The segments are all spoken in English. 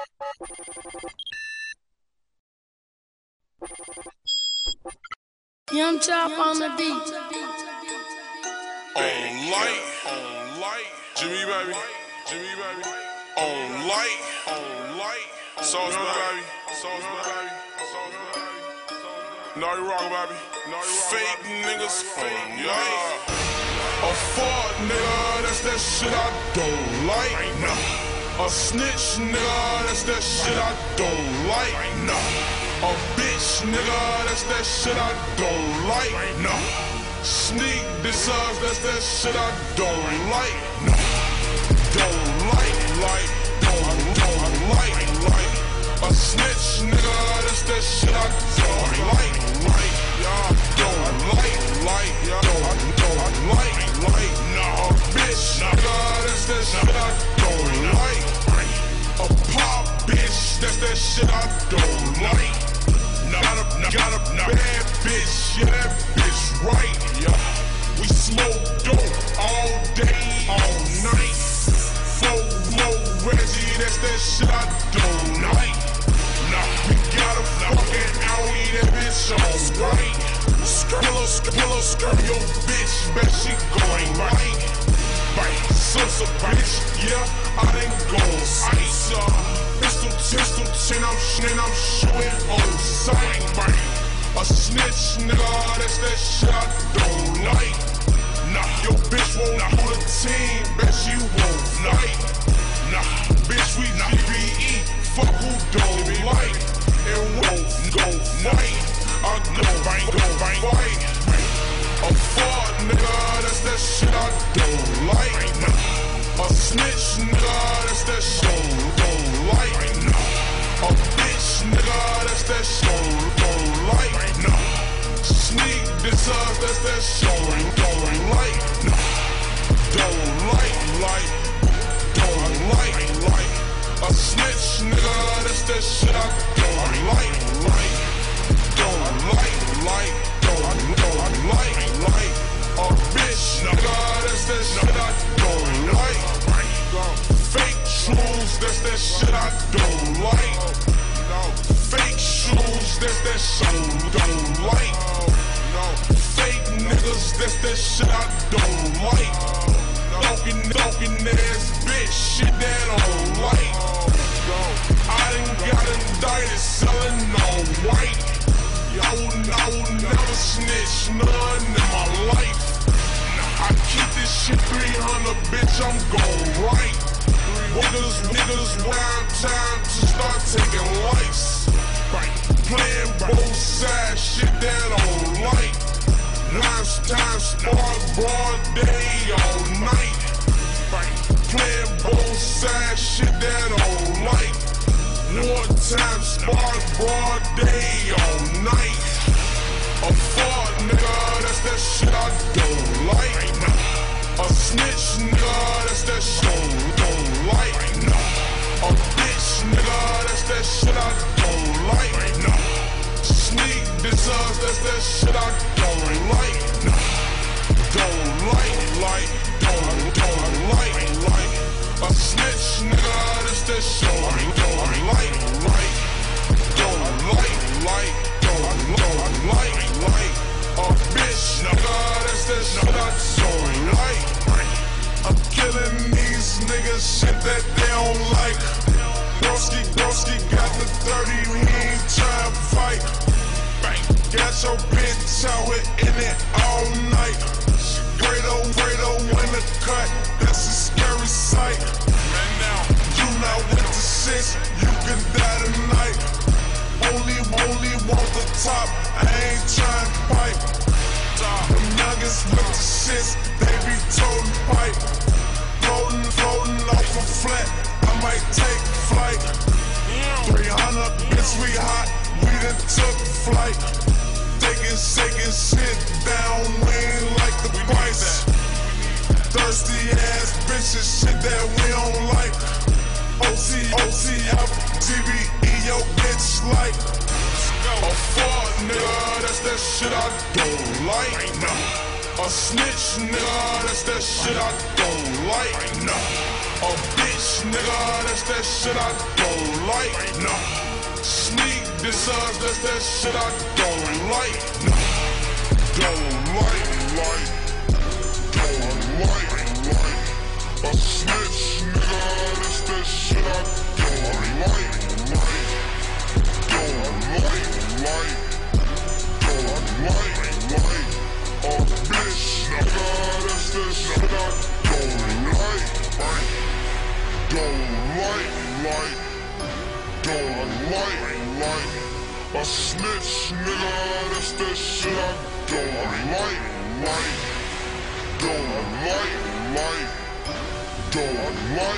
Young Chop on the beat. On light, Jimmy baby, on light, sauce baby, Naughty rock baby, fake niggas, yeah. A fuck nigga, that's that shit I don't like, nah. A snitch nigga, that's that shit I don't like, nah. A bitch nigga, that's that shit I don't like, nah. Sneak this us, that's that shit I don't like, nah. Don't like. A snitch nigga, that's that shit I don't like, yeah. Don't like, yeah. Don't like, nah. A bitch nigga, that's that shit I don't like. A pop bitch, that's that shit I don't like. Got a bad bitch, yeah, that bitch right, yeah. We smoke dope all day, all night. Flow Reggie, that's that shit I don't like. Nah, we got a fucking Audi, that bitch alright. Pillow skirt, yo bitch, bet she going right. Sister bitch, yeah, I done gone ice. Pistol chin, I'm shooting on sight. A snitch nigga, that's that shit I don't like. Nah, your bitch won't do the team, bet she won't fight. Nah, bitch we GBE, fuck who don't like. And won't go fight. I go fight. A fuck nigga, that's that shit I don't like. Nah, a snitch nigga, that's that shit I don't like. Nah, a bitch nigga, that's that shit I don't like. Nah, sneak this us, that's that shit I don't like. Nah, don't like. A snitch nigga, that's that shit I don't like. Don't like. A bitch nigga, that's that shit I don't like. Fake shoes, that's that shit I don't like. Fake shoes, that's that shit I don't like. Fake niggas, that's that shit I don't like. Talking ass bitch, shit that I don't like. I done got indicted selling all white. I will never snitch none in my life. I keep this shit 300, bitch, I'm gon' right. Niggas, wild time to start taking lives. Playing both sides, shit that I don't like. Time, spark, broad day, all night. Playing both sides, shit that I don't like. Wartime, spark, broad day, all night. A fuck nigga, that's that shit I don't like. A snitch nigga, that's that shit I don't like. A bitch nigga, that's that shit I don't like. Sneak this us, that's that shit I don't like. Don't like. A snitch nigga, that's that shit I don't like. Don't like. A bitch nigga, that's that shit I don't like. I'm killing these niggas, shit that they don't like. Broski got the 30, he ain't tryna fight. Got your bitch out in it all night. Grado in the cut, that's a scary sight. You not with the shits, you can die tonight. Only want the top, I ain't trying to pipe. The youngest with the shits, they be toting pipe. Floating off a flat, I might take flight. 300, bitch, we hot, we done took flight. Shaking shit down, we ain't like the price. Thirsty ass bitches, shit that we don't like. OC up, GBE, yo bitch like. A fuck nigga, that's that shit I don't like. A snitch nigga, that's that shit I don't like. like, nah. A bitch, nigga, that's that shit I don't like, nah. Sneak this that's that shit I don't like, nah. Don't like, a snitch, nigga, that's that shit I don't like, don't like, a bitch, nigga, that's that shit I don't like, a snitch, nigga, that's that shit I don't like,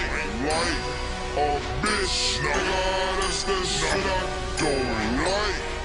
a bitch, nigga, that's that shit I don't like.